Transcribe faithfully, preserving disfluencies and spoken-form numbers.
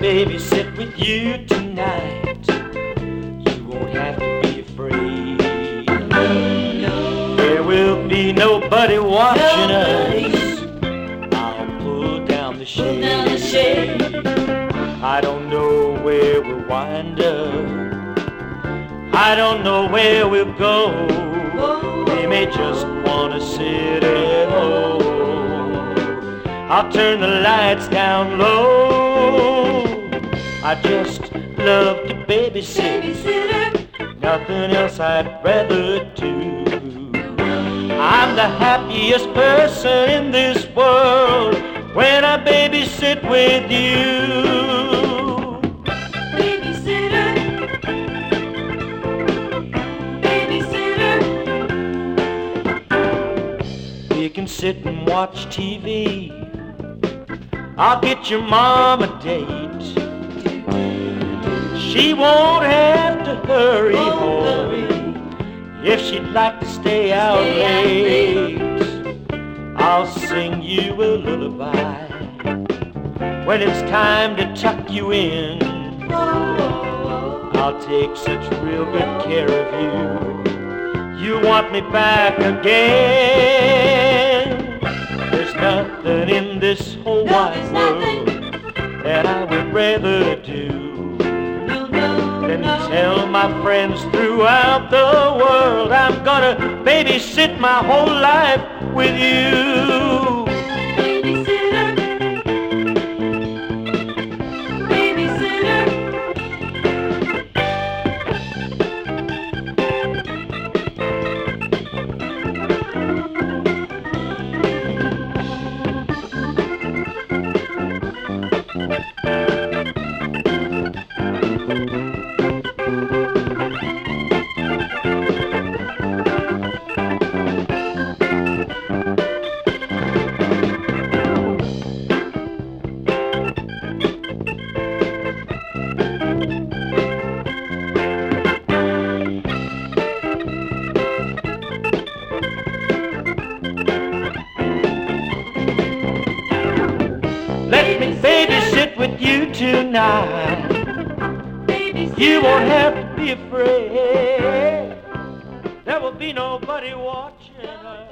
babysit with you tonight. You won't have to be afraid. There will be nobody watching us. I'll pull down the shade. I don't know where we'll wind up. I don't know where we'll go. We may just wanna sit at home. I'll turn the lights down low. I just love to babysit. Nothing else I'd rather do. I'm the happiest person in this world when I babysit with you. We can sit and watch T V. I'll get your mom a date. She won't have to hurry home if she'd like to stay out late. I'll sing you a lullaby when it's time to tuck you in. I'll take such real good care of you. You want me back again. There's nothing in this whole wide world that I would rather do than tell my friends throughout the world I'm gonna babysit my whole life with you. Let me babysit with you tonight. You won't have to be afraid. There will be nobody watching us.